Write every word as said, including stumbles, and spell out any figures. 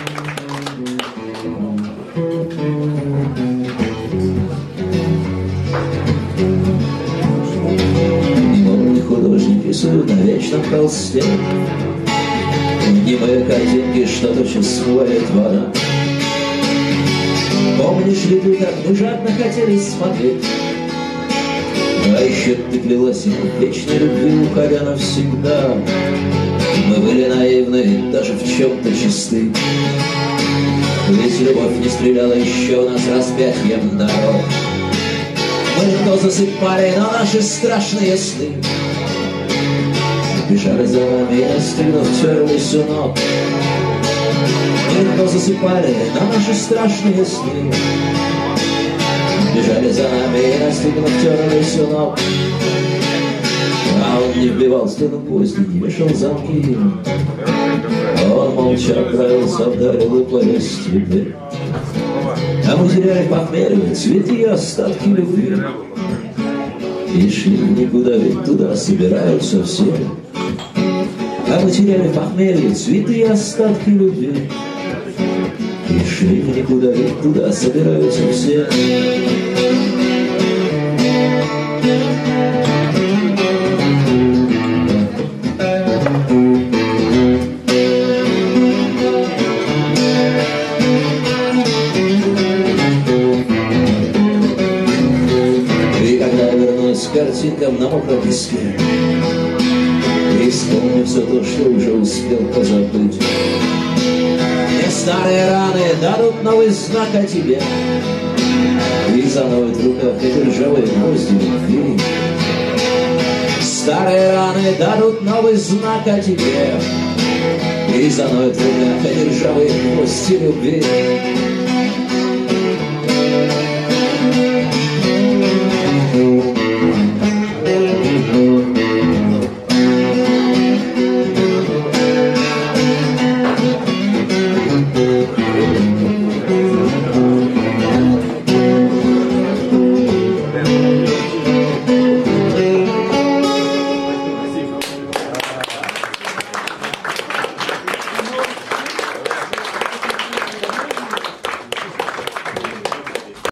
Немолодый художник рисует на вечном холсте немые картинки, что тотчас смывает вода. Помнишь ли ты, как мы жадно хотели смотреть? А еще ты клялась ему в вечной любви, уходя навсегда. Мы были наивны, даже в чем-то чисты. Ведь любовь не стреляла еще у нас распятием дорог. Мы легко засыпали, но наши страшные сны бежали за нами, и настигнув, терлись у ног. Мы легко засыпали, но наши страшные сны бежали за нами, и настигнув, терлись у ног. А он не вбивал стену поезда, не вешал замки. Он молча отправился, вдарил и повез дверь. А мы теряли похмелье, цветы и остатки любви. И шли никуда, ведь туда собираются все. А мы теряли похмелье, цветы и остатки любви. И шли никуда, ведь туда собираются все. К картинкам на мокром песке, и вспомню все то, что уже успел позабыть. Мне старые раны дадут новый знак о тебе, и заноют в руках эти ржавые гвозди любви. Старые раны дадут новый знак о тебе, и заноют в руках эти ржавые гвозди любви.